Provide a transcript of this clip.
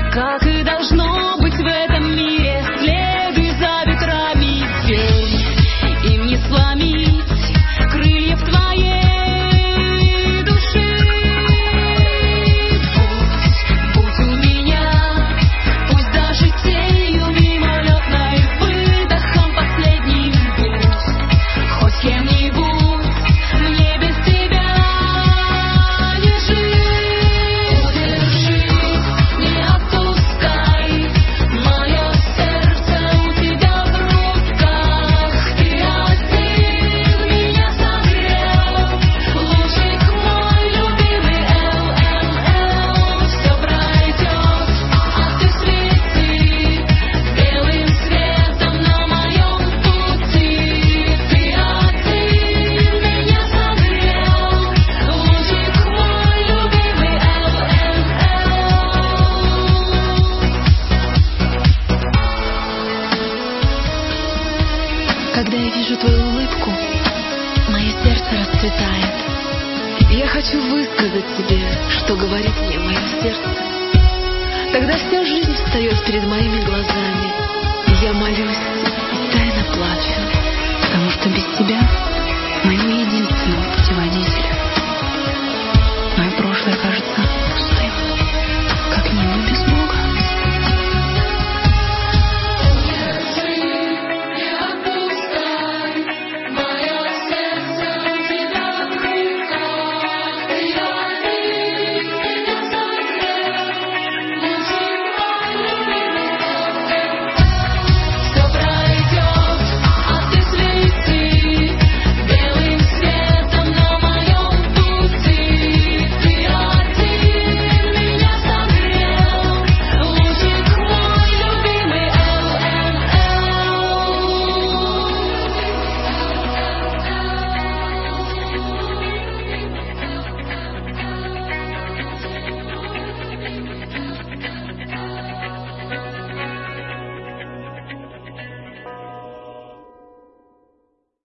как и должно быть в этом мире. Следуй за ветрами, верь, им не сломить крыльев твоей души. Будь у меня, пусть даже тенью мимолетной, выдохом последним будь, хоть кем-нибудь, мне без тебя не жить. Удержись, не отпускай, мое сердце у тебя в руках. Ты один меня согрел, лучик мой любимый ЛЛЛ. Все пройдет, а ты свети белым светом на моем пути. Ты один меня согрел, лучик мой любимый ЛЛЛ. Когда я вижу твою улыбку, мое сердце расцветает. Я хочу высказать тебе, что говорит мне мое сердце. Тогда вся жизнь встает перед моими глазами. И я молюсь и тайно плачу, потому что без тебя, моего единственного путеводителя,